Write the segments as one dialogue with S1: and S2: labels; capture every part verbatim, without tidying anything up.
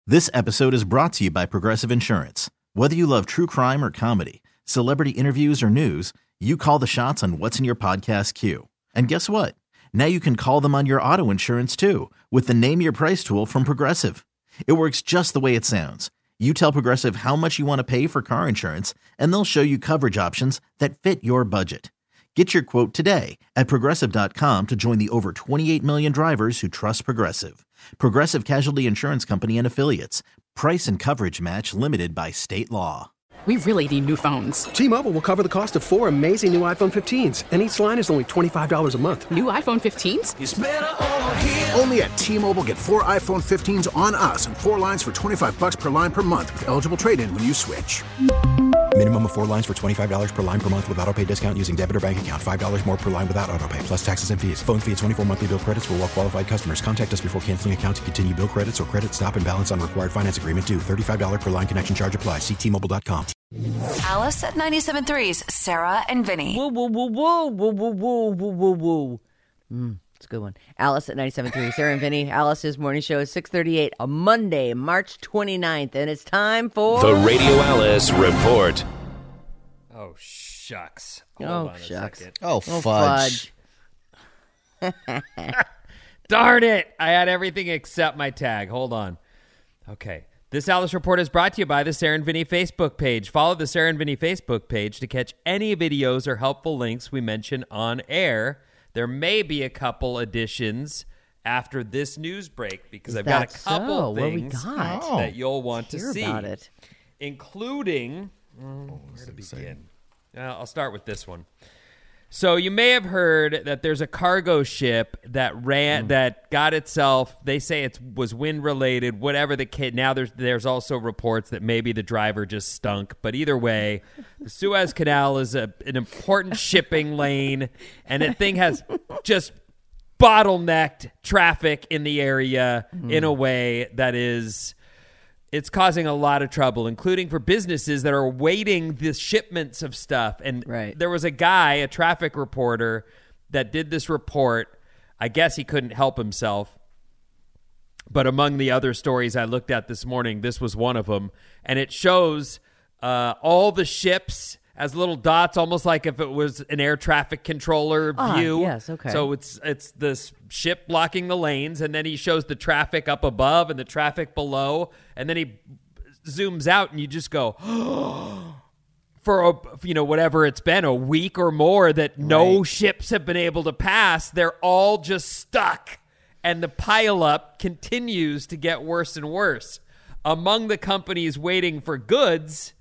S1: This episode is brought to you by Progressive Insurance. Whether you love true crime or comedy, celebrity interviews or news, you call the shots on what's in your podcast queue. And guess what? Now you can call them on your auto insurance too with the Name Your Price tool from Progressive. It works just the way it sounds. You tell Progressive how much you want to pay for car insurance, and they'll show you coverage options that fit your budget. Get your quote today at Progressive dot com to join the over twenty-eight million drivers who trust Progressive. Progressive Casualty Insurance Company and Affiliates. Price and coverage match limited by state law.
S2: We really need new phones.
S3: T-Mobile will cover the cost of four amazing new iPhone fifteens, and each line is only twenty-five dollars a month.
S2: New iPhone fifteens?
S4: It's better over here.
S5: Only at T-Mobile, get four iPhone fifteens on us and four lines for twenty-five bucks per line per month with eligible trade-in when you switch.
S6: Minimum of four lines for twenty-five dollars per line per month with autopay discount using debit or bank account. five dollars more per line without autopay, plus taxes and fees. Phone fee at twenty-four monthly bill credits for well-qualified customers. Contact us before canceling account to continue bill credits or credit stop and balance on required finance agreement due. thirty-five dollars per line connection charge applies. See T Mobile dot com.
S7: Alice at ninety-seven point three's Sarah and Vinny.
S8: Woo, woo, woo, woo, woo, woo, woo, woo, woo, woo. Mm, it's a good one. Alice at ninety-seven point three, Sarah and Vinny. Alice's morning show is six thirty-eight on Monday, March twenty-ninth, and it's time for...
S9: The Radio Alice Report.
S10: Oh, shucks. Hold
S8: oh,
S10: on a
S8: shucks.
S10: second.
S11: Oh, fudge.
S8: fudge.
S10: Darn it. I had everything except my tag. Hold on. Okay. This Alice Report is brought to you by the Sarah and Vinny Facebook page. Follow the Sarah and Vinny Facebook page to catch any videos or helpful links we mention on air. There may be a couple additions after this news break because
S8: Is
S10: I've got a
S8: that
S10: couple
S8: so? What we
S10: things
S8: got?
S10: that you'll want
S8: Hear
S10: to see.
S8: about it.
S10: Including, oh, where to begin? Uh, I'll start with this one. So you may have heard that there's a cargo ship that ran mm. that got itself. They say it was wind related, whatever the kid. Now there's there's also reports that maybe the driver just stunk. But either way, the Suez Canal is a, an important shipping lane, and that thing has just bottlenecked traffic in the area mm. in a way that is. It's causing a lot of trouble, including for businesses that are awaiting the shipments of stuff. And
S8: right.
S10: there was a guy, a traffic reporter, that did this report. I guess he couldn't help himself. But among the other stories I looked at this morning, this was one of them. And it shows uh, all the ships as little dots, almost like if it was an air traffic controller
S8: ah,
S10: view.
S8: Yes, okay.
S10: So it's it's this ship blocking the lanes, and then he shows the traffic up above and the traffic below, and then he zooms out, and you just go, oh, for a, you know whatever it's been, a week or more that no
S8: right.
S10: ships have been able to pass. They're all just stuck, and the pileup continues to get worse and worse. Among the companies waiting for goods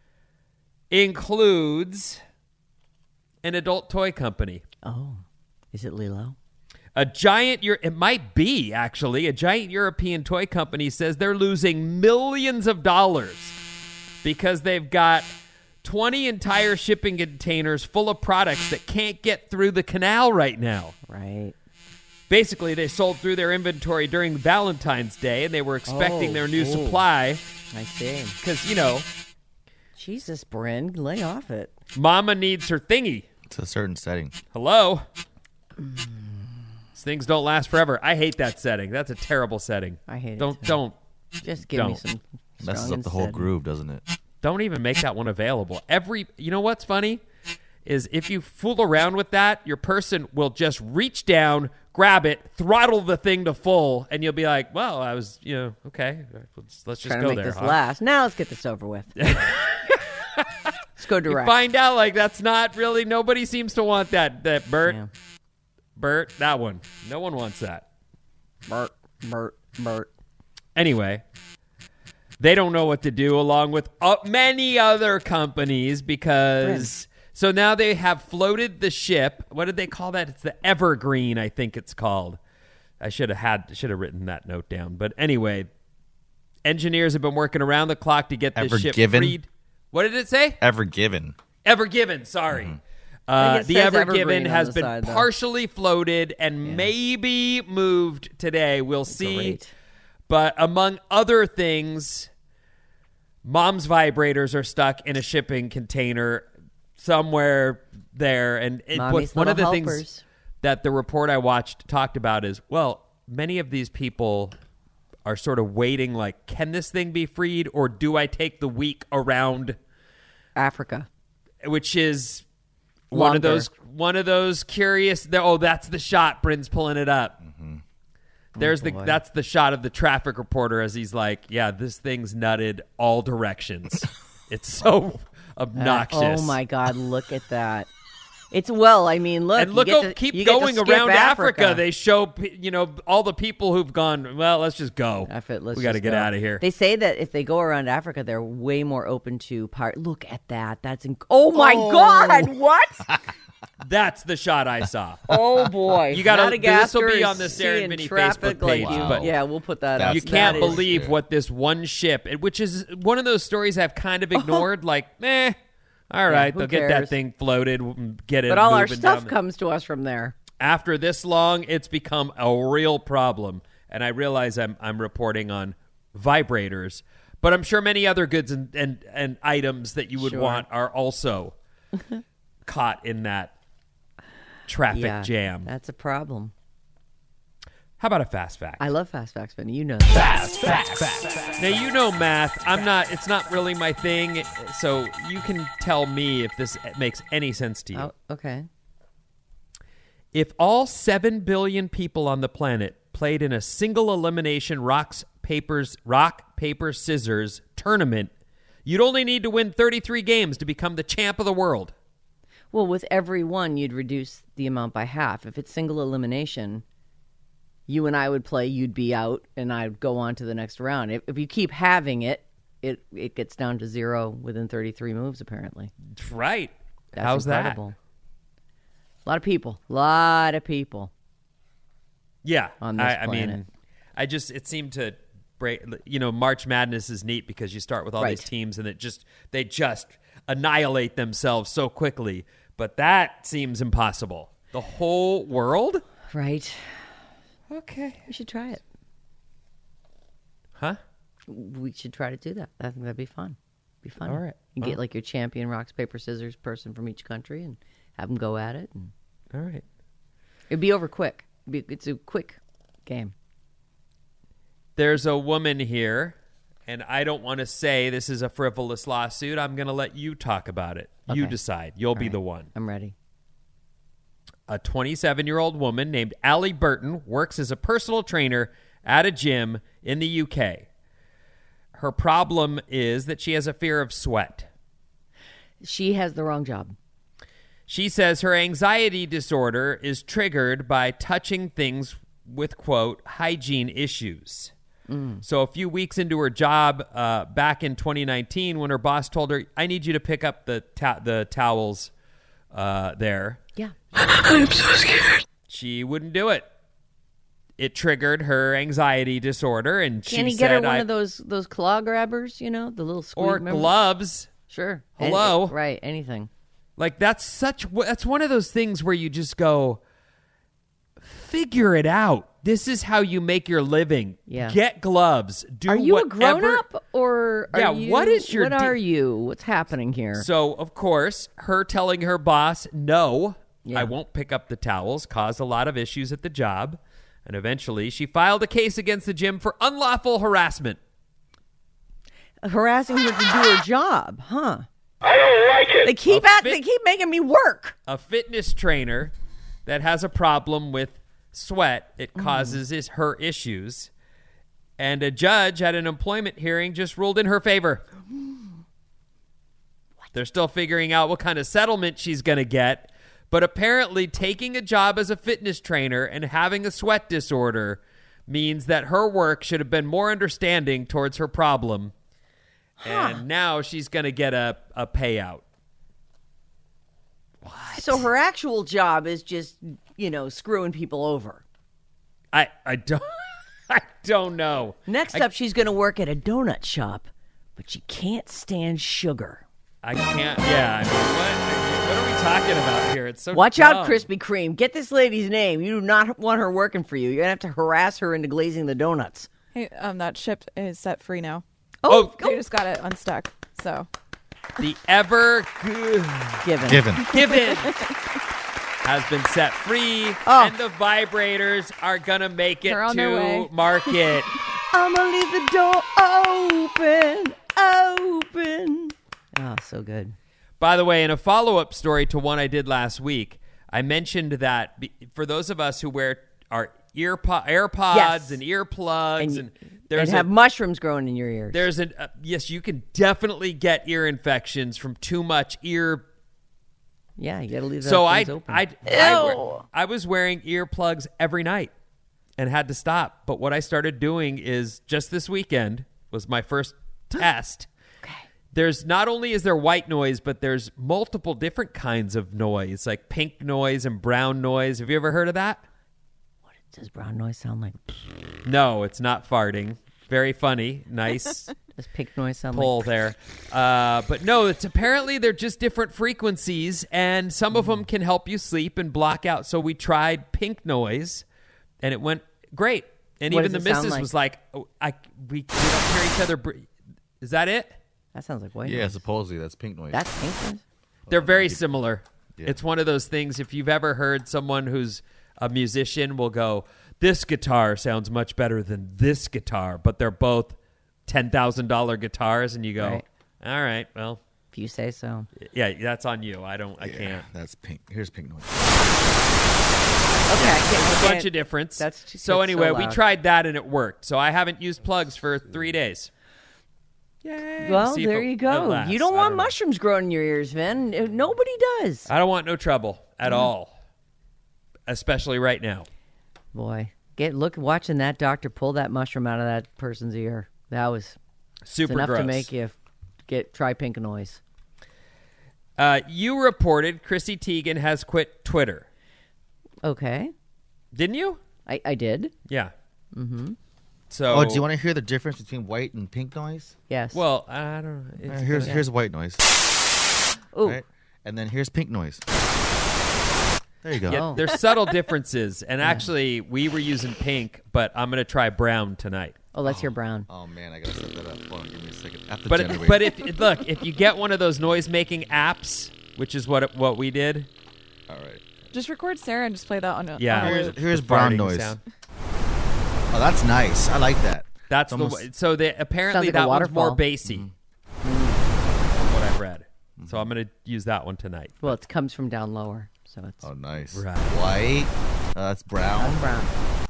S10: includes an adult toy company.
S8: Oh, is it Lilo?
S10: A giant, it might be actually, a giant European toy company says they're losing millions of dollars because they've got twenty entire shipping containers full of products that can't get through the canal right now.
S8: Right.
S10: Basically, they sold through their inventory during Valentine's Day, and they were expecting
S8: oh,
S10: their new
S8: oh.
S10: supply.
S8: I see.
S10: Because, you know...
S8: Jesus, Bryn, lay off it.
S10: Mama needs her thingy.
S11: It's a certain setting.
S10: Hello? Mm. These things don't last forever. I hate that setting. That's a terrible setting.
S8: I hate
S10: don't,
S8: it. Too.
S10: Don't.
S8: Just give
S10: don't.
S8: me some
S11: Messes up the whole groove, doesn't it?
S10: Don't even make that one available. Every, you know what's funny? Is if you fool around with that, your person will just reach down, grab it, throttle the thing to full, and you'll be like, well, I was, you know, okay, let's, let's just
S8: Trying
S10: go
S8: to make
S10: there.
S8: this
S10: huh?
S8: last. Now let's get this over with. Let's go direct.
S10: You find out like that's not really, nobody seems to want that, that Bert. Yeah. Bert, that one. No one wants that.
S8: Bert, Bert, Bert.
S10: Anyway, they don't know what to do along with uh, many other companies because... Bryn. So now they have floated the ship. What did they call that? It's the Evergreen, I think it's called. I should have had should have written that note down. But anyway, engineers have been working around the clock to get this
S11: Ever
S10: ship
S11: given?
S10: freed. What did it say?
S11: Ever given.
S10: Ever given, sorry.
S11: Mm-hmm.
S10: Uh, the Ever Given has been
S8: side,
S10: partially floated and
S8: yeah.
S10: maybe moved today. We'll see.
S8: Great.
S10: But among other things, mom's vibrators are stuck in a shipping container somewhere there. And it,
S8: Mommy's
S10: one of the
S8: helpers.
S10: things that the report I watched talked about is, well, many of these people are sort of waiting like, can this thing be freed or do I take the week around
S8: Africa?
S10: Which is
S8: Longer.
S10: one of those one of those curious, oh, that's the shot. Bryn's pulling it up.
S11: Mm-hmm.
S10: There's
S8: oh,
S10: the that's the shot of the traffic reporter as he's like, yeah, this thing's nutted all directions. It's so obnoxious.
S8: Uh, oh my God, look at that. It's well, I mean, look.
S10: And look,
S8: you get
S10: oh,
S8: to,
S10: keep
S8: you get to
S10: going
S8: skip
S10: around Africa.
S8: Africa.
S10: They show, you know, all the people who've gone, well, let's just go.
S8: F it, let's
S10: we got to
S8: just
S10: get
S8: go.
S10: out of here.
S8: They say that if they go around Africa, they're way more open to part. Look at that. That's inc- oh my
S10: Oh.
S8: God! What?
S10: That's the shot I saw.
S8: Oh boy!
S10: You got to. This will
S8: Madagascar
S10: be
S8: is
S10: on the Sarah
S8: seeing
S10: and Vinny
S8: traffic
S10: Facebook page,
S8: like you-
S10: but
S8: yeah, we'll put that up.
S10: you
S8: That
S10: can't
S8: is-
S10: believe what this one ship, which is one of those stories I've kind of ignored. Like, eh, all right,
S8: who
S10: they'll get that
S8: cares?
S10: thing floated, get it.
S8: But all our
S10: moving
S8: stuff
S10: down the-
S8: comes to us from there.
S10: After this long, it's become a real problem, and I realize I'm I'm reporting on vibrators, but I'm sure many other goods and and, and items that you would
S8: Sure.
S10: want are also caught in that traffic
S8: Yeah,
S10: jam.
S8: That's a problem.
S10: How about a fast fact?
S8: I love fast facts, Vinny. You know that.
S10: Fast facts. Now, you know math. I'm not, it's not really my thing, so you can tell me if this makes any sense to you.
S8: Oh, okay.
S10: If all seven billion people on the planet played in a single elimination rocks, papers, rock, paper, scissors tournament, you'd only need to win thirty-three games to become the champ of the world.
S8: Well, with every one, you'd reduce the amount by half. If it's single elimination, you and I would play, you'd be out, and I'd go on to the next round. If, if you keep having it, it it gets down to zero within thirty-three moves, apparently.
S10: Right.
S8: That's
S10: How's
S8: incredible.
S10: that?
S8: A lot of people. A lot of people.
S10: Yeah.
S8: On this
S10: I, I
S8: planet.
S10: mean, I just, it seemed to break, you know, March Madness is neat because you start with all
S8: Right.
S10: these teams and it just, they just annihilate themselves so quickly. But that seems impossible. The whole world?
S8: Right.
S10: Okay.
S8: We should try it.
S10: Huh?
S8: We should try to do that. I think that'd be fun. Be fun.
S10: All right.
S8: You
S10: Well.
S8: get like your champion rocks, paper, scissors person from each country and have them go at it. And
S10: All right.
S8: it'd be over quick. It'd be, it's a quick game.
S10: There's a woman here, and I don't want to say this is a frivolous lawsuit. I'm going to let you talk about it. You
S8: Okay.
S10: decide. You'll
S8: All
S10: be
S8: right.
S10: the one.
S8: I'm ready.
S10: A twenty-seven-year-old woman named Allie Burton works as a personal trainer at a gym in the U K. Her problem is that she has a fear of sweat.
S8: She has the wrong job.
S10: She says her anxiety disorder is triggered by touching things with, quote, hygiene issues.
S8: Mm.
S10: So a few weeks into her job uh, back in twenty nineteen, when her boss told her, I need you to pick up the ta- the towels uh, there.
S8: Yeah.
S10: I'm so scared. She wouldn't do it. It triggered her anxiety disorder, and she
S8: Can he get her
S10: said,
S8: one
S10: I,
S8: of those those claw grabbers? You know, the little squeak.
S10: or
S8: remember?
S10: gloves.
S8: Sure.
S10: Hello?
S8: Any- right. Anything.
S10: Like that's such that's one of those things where you just go, figure it out. This is how you make your living.
S8: Yeah.
S10: Get gloves. Do
S8: are you a
S10: whatever.
S8: grown up or are
S10: Yeah,
S8: you,
S10: what is your
S8: what
S10: de-
S8: are you? What's happening here?
S10: So, of course, her telling her boss, no,
S8: Yeah.
S10: I won't pick up the towels, caused a lot of issues at the job. And eventually, she filed a case against the gym for unlawful harassment.
S8: Harassing her to do her job, huh?
S4: I don't like it.
S8: They keep
S10: A
S8: at,
S10: fit-
S8: they keep making me work.
S10: A fitness trainer that has a problem with sweat, it causes is her issues. And a judge at an employment hearing just ruled in her favor. They're still figuring out what kind of settlement she's going to get. But apparently taking a job as a fitness trainer and having a sweat disorder means that her work should have been more understanding towards her problem. And now she's going to get a, a payout.
S8: So her actual job is just, you know, screwing people over.
S10: I, I don't I don't know.
S8: Next
S10: I,
S8: up, she's going to work at a donut shop, but she can't stand sugar.
S10: I can't. Yeah. I mean, what, what are we talking about here? It's so
S8: Watch
S10: dumb.
S8: out, Krispy Kreme. Get this lady's name. You do not want her working for you. You're going to have to harass her into glazing the donuts.
S12: Hey, um, that ship is set free now.
S8: Oh,
S12: They just got it unstuck. So
S10: The ever good
S8: given.
S11: Given.
S10: given has been set free,
S8: Oh.
S10: and the vibrators are gonna make it
S12: They're on their
S10: to
S12: way.
S10: market.
S8: I'm gonna leave the door open, open. Oh, so good.
S10: By the way, in a follow-up story to one I did last week, I mentioned that be, for those of us who wear our ear po- AirPods
S8: Yes.
S10: and earplugs, and,
S8: And,
S10: there's
S8: and have
S10: a,
S8: mushrooms growing in your ears.
S10: there's an uh, yes, you can definitely get ear infections from too much ear.
S8: Yeah, you got to leave those
S10: So I,
S8: things open.
S10: I, I, wear- I was wearing earplugs every night and had to stop. But what I started doing is just this weekend was my first test.
S8: Okay.
S10: There's not only is there white noise, but there's multiple different kinds of noise, like pink noise and brown noise. Have you ever heard of that?
S8: What does brown noise sound like?
S10: No, it's not farting. Very funny. Nice.
S8: Does pink noise sound
S10: pull
S8: like?
S10: there. Uh, but no, it's apparently they're just different frequencies, and some of them can help you sleep and block out. So we tried pink noise, and it went great. And
S8: What
S10: even the
S8: does it sound
S10: missus
S8: like?
S10: was like, oh, "I we, we don't hear each other." Br- Is that it?
S8: That sounds like white
S11: Yeah,
S8: noise.
S11: supposedly that's pink noise.
S8: That's pink noise?
S10: They're very similar.
S11: Yeah.
S10: It's one of those things. If you've ever heard someone who's a musician will go, "This guitar sounds much better than this guitar," but they're both ten thousand dollar guitars, and you go,
S8: Right.
S10: "All right, well,
S8: If you say so.
S10: yeah, that's on you. I don't, I
S11: Yeah,
S10: can't."
S11: That's pink. Here's pink noise.
S8: Okay. I
S10: There's
S8: can't-
S10: a
S8: I
S10: bunch
S8: can't-
S10: of difference.
S8: That's
S10: so
S8: it's so
S10: anyway, we
S8: loud.
S10: tried that and it worked. So I haven't used plugs for three days. Yay!
S8: Well,
S10: See if
S8: there
S10: it-
S8: you
S10: it
S8: go.
S10: lasts.
S8: You don't
S10: I
S8: want
S10: know.
S8: mushrooms growing in your ears, Vin. Uh, Nobody does.
S10: I don't want no trouble at all, especially right now.
S8: Boy, get look watching that doctor pull that mushroom out of that person's ear. That was
S10: Super
S8: it's enough
S10: gross.
S8: to make you get try pink noise.
S10: Uh, you reported Chrissy Teigen has quit Twitter,
S8: Okay,
S10: didn't you?
S8: I, I did.
S10: Yeah.
S8: Mm-hmm.
S10: So,
S11: Oh, do you want to hear the difference between white and pink noise?
S8: Yes.
S10: well, I don't know.
S11: Uh,
S10: It's
S11: here's
S10: gonna-
S11: here's white noise.
S8: Ooh.
S11: Right? And then here's pink noise. There you go.
S10: Yeah,
S8: Oh.
S10: there's subtle differences, and actually, we were using pink, but I'm going to try brown tonight.
S8: Oh, let's hear brown.
S11: Oh man, I gotta set that up. Hold on, give me a second. At the
S10: But
S11: generator.
S10: but if look, if you get one of those noise making apps, which is what what we did,
S11: all right.
S12: Just record Sarah and just play that on a
S10: Yeah.
S12: on a
S11: Here's,
S12: loop.
S11: here's
S10: the
S11: brown
S10: farting
S11: noise.
S10: sound.
S11: Oh, that's nice. I like that.
S10: That's
S11: It's
S10: the
S11: almost-
S10: way, so the apparently
S8: Sounds like a
S10: that one's more
S8: waterfall.
S10: bassy.
S11: Mm-hmm.
S10: From what I've read, so I'm going to use that one tonight.
S8: Well, it comes from down lower, so it's
S11: Oh, nice.
S10: Right.
S11: White. Uh, that's brown.
S8: that's brown.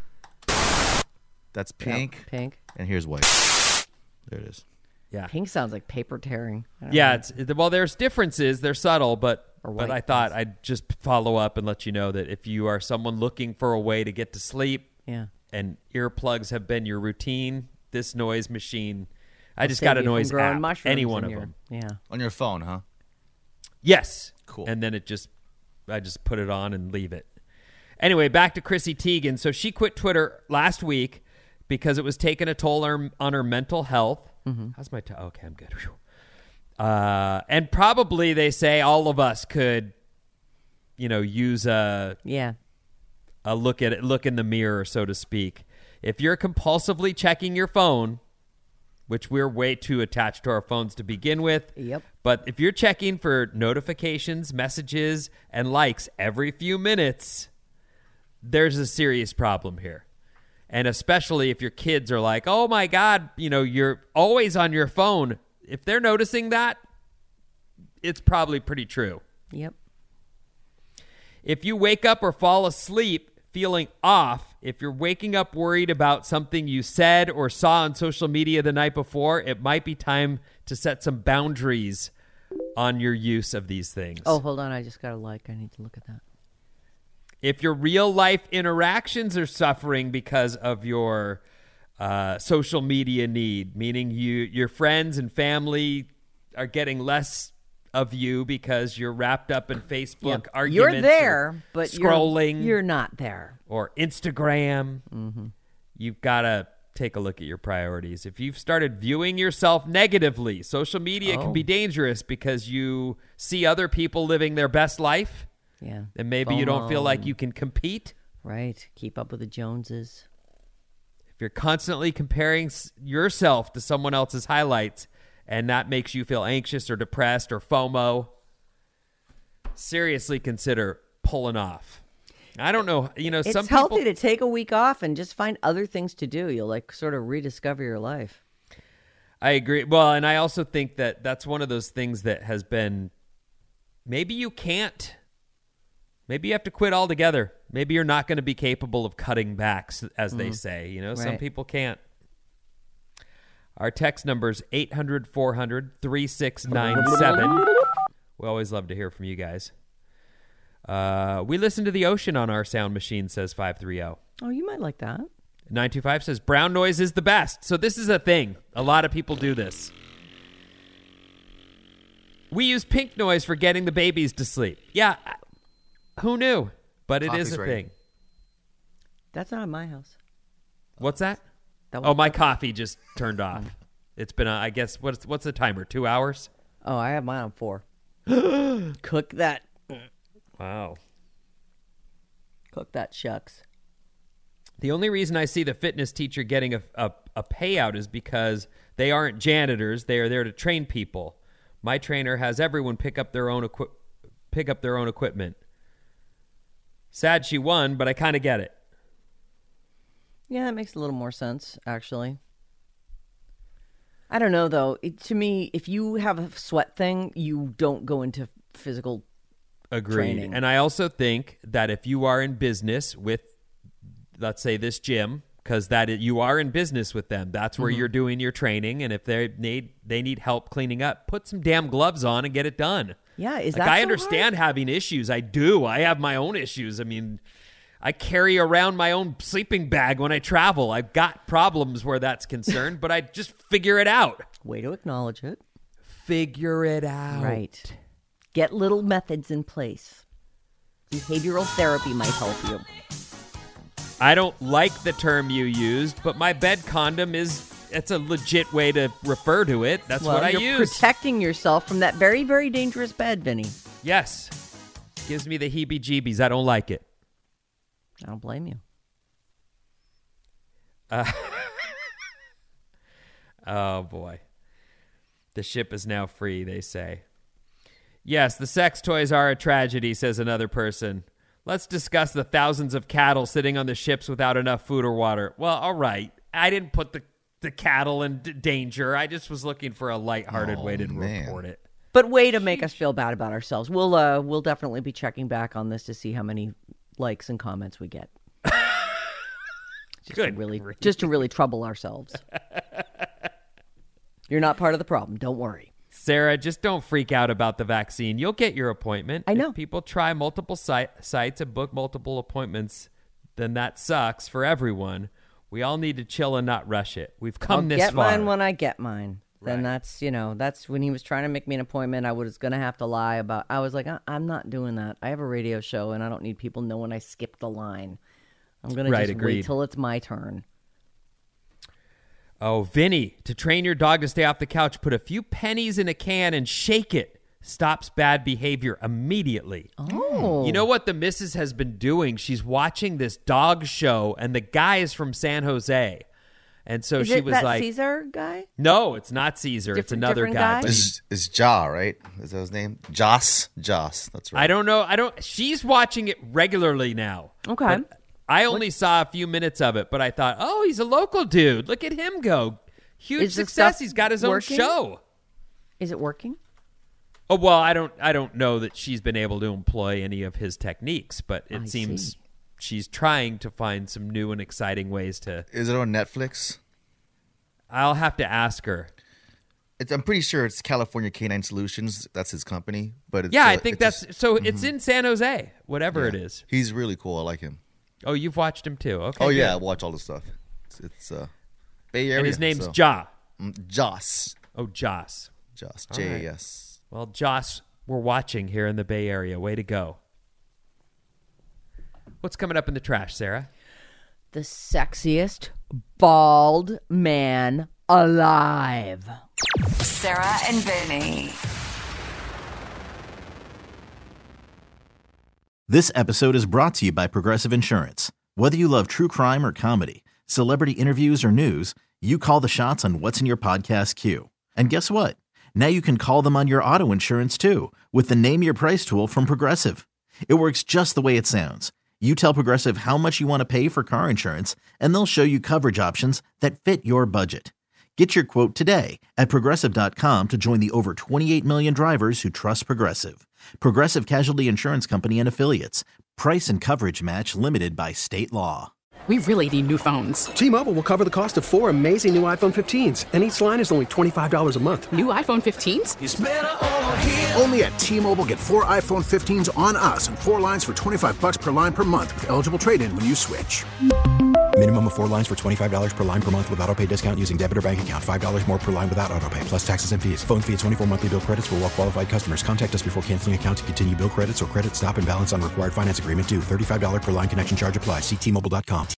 S11: That's
S8: Yeah,
S11: pink.
S8: pink.
S11: And here's white. There it is.
S10: Yeah,
S8: Pink sounds like paper tearing. I don't
S10: yeah.
S8: know.
S10: It's it- well, there's differences. They're subtle, but
S8: Or
S10: but
S8: white
S10: I thought
S8: noise.
S10: I'd just follow up and let you know that if you are someone looking for a way to get to sleep,
S8: Yeah.
S10: and earplugs have been your routine, this noise machine. I just
S8: Save
S10: got a
S8: you from
S10: noise
S8: growing
S10: app.
S8: mushrooms
S10: Any one
S8: in
S10: of
S8: your-
S10: them.
S8: Yeah.
S11: On your phone, huh?
S10: Yes.
S11: Cool.
S10: And then it just, I just put it on and leave it. Anyway, back to Chrissy Teigen. So she quit Twitter last week because it was taking a toll on, on her mental health.
S8: Mm-hmm.
S10: How's my toe? Okay, I'm good. Whew. Uh, and probably they say all of us could, you know, use a
S8: Yeah.
S10: a look at it, look in the mirror, so to speak. If you're compulsively checking your phone, which we're way too attached to our phones to begin with.
S8: Yep.
S10: But if you're checking for notifications, messages, and likes every few minutes, there's a serious problem here. And especially if your kids are like, oh my God, you know, you're always on your phone. If they're noticing that, it's probably pretty true.
S8: Yep.
S10: If you wake up or fall asleep feeling off, if you're waking up worried about something you said or saw on social media the night before, it might be time to set some boundaries on your use of these things.
S8: Oh, hold on. I just got a like. I need to look at that.
S10: If your real life interactions are suffering because of your uh, social media need, meaning you, your friends and family are getting less of you because you're wrapped up in Facebook
S8: Yeah.
S10: arguments.
S8: You're
S10: or
S8: there, but
S10: scrolling.
S8: You're, you're not there.
S10: Or Instagram.
S8: Mm-hmm.
S10: You've got to take a look at your priorities. If you've started viewing yourself negatively, social media
S8: Oh.
S10: can be dangerous because you see other people living their best life.
S8: Yeah.
S10: And maybe you don't feel
S8: FOMO
S10: like
S8: and-
S10: you can compete.
S8: Right. Keep up with the Joneses.
S10: If you're constantly comparing s- yourself to someone else's highlights and that makes you feel anxious or depressed or FOMO, seriously consider pulling off. I don't know. You know,
S8: it's
S10: some
S8: healthy
S10: people...
S8: to take a week off and just find other things to do. You'll like sort of rediscover your life.
S10: I agree. Well, and I also think that that's one of those things that has been, maybe you can't, maybe you have to quit altogether. Maybe you're not going to be capable of cutting back, as mm. they say. You know, right. Some people can't. Our text number's eight hundred, four hundred, thirty-six ninety-seven. We always love to hear from you guys. Uh, we listen to the ocean on our sound machine, says five three zero.
S8: Oh, you might like that.
S10: nine two five says brown noise is the best. So this is a thing. A lot of people do this. We use pink noise for getting the babies to sleep. Yeah, who knew? But it
S11: Coffee's
S10: is a
S11: ready.
S10: thing.
S8: That's not in my house.
S10: What's that?
S8: that
S10: oh, my coffee just turned off. It's been, uh, I guess, what's what's the timer? Two hours?
S8: Oh, I have mine on four. Cook that.
S10: Wow.
S8: Cook that shucks.
S10: The only reason I see the fitness teacher getting a, a, a payout is because they aren't janitors. They are there to train people. My trainer has everyone pick up their own equi- pick up their own equipment. Sad she won, but I kind of get it.
S8: Yeah, that makes a little more sense, actually. I don't know, though. It, to me, if you have a sweat thing, you don't go into physical
S10: Agreed.
S8: training.
S10: And I also think that if you are in business with, let's say, this gym, because that is, you are in business with them, that's where mm-hmm. you're doing your training. And if they need they need help cleaning up, put some damn gloves on and get it done.
S8: Yeah, is
S10: like,
S8: that
S10: I
S8: so
S10: understand
S8: hard?
S10: having issues. I do. I have my own issues. I mean, I carry around my own sleeping bag when I travel. I've got problems where that's concerned, but I just figure it out.
S8: Way to acknowledge it.
S10: Figure it out.
S8: Right. Get little methods in place. Behavioral therapy might help you.
S10: I don't like the term you used, but my bed condom is, it's a legit way to refer to it. That's
S8: well,
S10: what I
S8: you're
S10: use.
S8: Protecting yourself from that very, very dangerous bed, Vinny.
S10: Yes. Gives me the heebie-jeebies. I don't like it.
S8: I don't blame you.
S10: Uh, oh, boy. The ship is now free, they say. Yes, the sex toys are a tragedy, says another person. Let's discuss the thousands of cattle sitting on the ships without enough food or water. Well, all right. I didn't put the, the cattle in d- danger. I just was looking for a lighthearted
S11: oh,
S10: way to
S11: man.
S10: report it.
S8: But way to make us feel bad about ourselves. We'll uh, we'll definitely be checking back on this to see how many likes and comments we get. just
S10: Good
S8: to really,
S10: grief.
S8: just to really trouble ourselves. You're not part of the problem. Don't worry.
S10: Sarah, just don't freak out about the vaccine. You'll get your appointment.
S8: I know.
S10: If people try multiple si- sites and book multiple appointments, then that sucks for everyone. We all need to chill and not rush it. We've come
S8: I'll
S10: this
S8: get
S10: far.
S8: mine when I get mine. Then
S10: Right.
S8: that's, you know, that's when he was trying to make me an appointment. I was going to have to lie about, I was like, I- I'm not doing that. I have a radio show and I don't need people knowing I skipped the line. I'm going
S10: Right,
S8: to just
S10: agreed.
S8: wait till it's my turn.
S10: Oh, Vinny, to train your dog to stay off the couch, put a few pennies in a can and shake it. Stops bad behavior immediately.
S8: Oh.
S10: You know what the missus has been doing? She's watching this dog show, and the guy is from San Jose. And so
S8: Is
S10: she
S8: it
S10: was
S8: that
S10: like,
S8: Caesar guy?
S10: no, it's not Caesar. it's
S8: Different-
S10: another
S8: different
S10: guy.
S8: guy?
S10: But
S11: It's, it's Ja, right? Is that his name? Joss? Joss. That's right.
S10: I don't know. I don't. She's watching it regularly now.
S8: Okay.
S10: But I only saw a few minutes of it, but I thought, oh, he's a local dude. Look at him go. Huge
S8: Is the
S10: success.
S8: stuff
S10: He's got his
S8: working?
S10: own show.
S8: Is it working?
S10: Oh, well, I don't I don't know that she's been able to employ any of his techniques, but it
S8: I
S10: seems
S8: see.
S10: she's trying to find some new and exciting ways to.
S11: Is it on Netflix?
S10: I'll have to ask her.
S11: It's, I'm pretty sure it's California Canine Solutions. That's his company. But it's,
S10: Yeah,
S11: uh,
S10: I think
S11: it's
S10: that's
S11: just-
S10: so it's in San Jose, whatever
S11: yeah.
S10: it is.
S11: He's really cool. I like him.
S10: Oh, you've watched him too. Okay.
S11: oh yeah, I
S10: good.
S11: watch all the stuff. It's, it's uh, Bay Area.
S10: And his name's
S11: so.
S10: Ja.
S11: Mm, Joss.
S10: Oh, Joss.
S11: Joss.
S10: All
S11: J
S10: right.
S11: A S.
S10: Well, Joss, we're watching here in the Bay Area. Way to go. What's coming up in the trash, Sarah?
S8: The sexiest bald man alive.
S7: Sarah and Vinny.
S1: This episode is brought to you by Progressive Insurance. Whether you love true crime or comedy, celebrity interviews or news, you call the shots on what's in your podcast queue. And guess what? Now you can call them on your auto insurance too with the Name Your Price tool from Progressive. It works just the way it sounds. You tell Progressive how much you want to pay for car insurance, and they'll show you coverage options that fit your budget. Get your quote today at Progressive dot com to join the over twenty-eight million drivers who trust Progressive. Progressive Casualty Insurance Company and Affiliates. Price and coverage match limited by state law.
S2: We really need new phones.
S3: T-Mobile will cover the cost of four amazing new iPhone fifteens, and each line is only twenty-five dollars a month.
S2: New iPhone fifteens?
S5: It's better over here. Only at T-Mobile, get four iPhone fifteens on us and four lines for twenty-five bucks per line per month with eligible trade-in when you switch.
S6: Minimum of four lines for twenty-five dollars per line per month with auto pay discount using debit or bank account. five dollars more per line without auto pay, plus taxes and fees. Phone fee at twenty-four monthly bill credits for well-qualified customers. Contact us before canceling account to continue bill credits or credit stop and balance on required finance agreement due. thirty-five dollars per line connection charge applies. See T Mobile dot com.